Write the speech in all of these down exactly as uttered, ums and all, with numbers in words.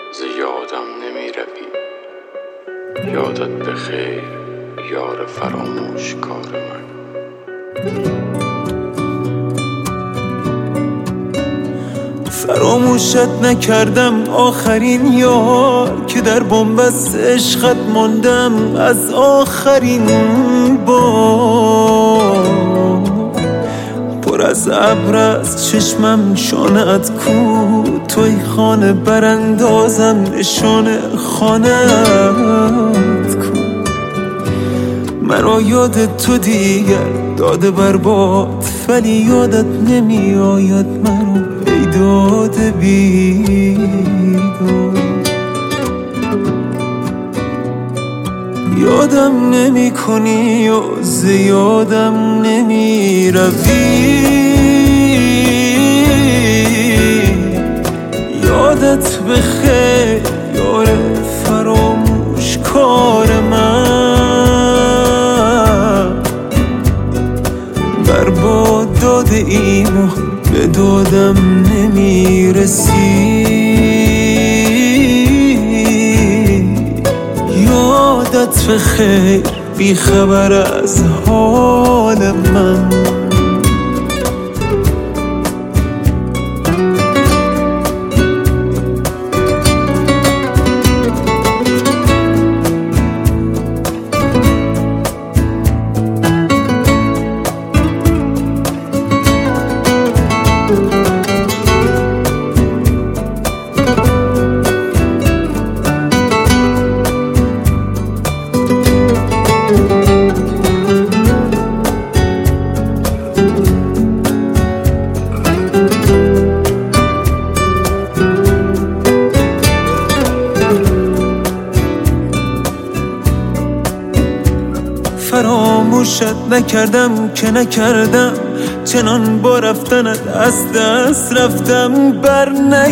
ز یادم نمی روی. یادت بخیر یار فراموش کار من. فراموشت نکردم آخرین یار که در بنبست عشقت ماندم از آخرین بار. پر از ابر از چشمم شانه‌ات کو، توی خانه براندازم نشانه خانه‌ات کو. مرا یاد تو دیگر داده برباد، ولی یادت نمی آید مرا ای داده بیداد. یادم نمی کنی و ز یادم نمی روی. یادت بخیر یار فراموش کار من. برباد داده ایم و به دادم نمی رسی. یادت بخیر بی خبر از حال من. فراموشت نکردم که نکردم، چنان با رفتنت از دست رفتم بر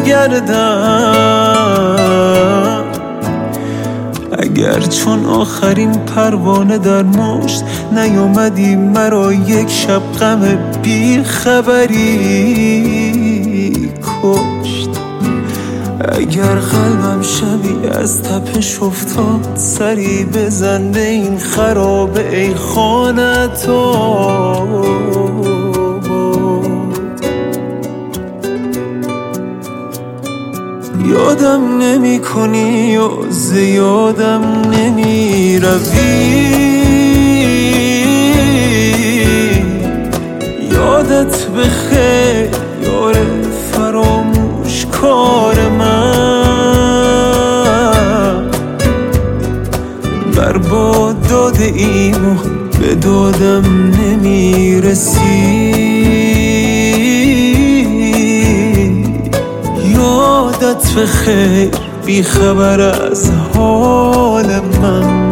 نگردم. اگر چون آخرین پروانه در مشت نیومدی مرا یک شب غم بی خبری کشت. اگر قلبم شبی از تپش افتاد، سری بزن به این خرابه ای خانه تو. یادم نمی کنی و ز یادم نمی روی. یادت بخیر یار فراموش کار من. برباد داده ایم و به دادم نمی رسی. یادت بخیر بی خبر از حال من.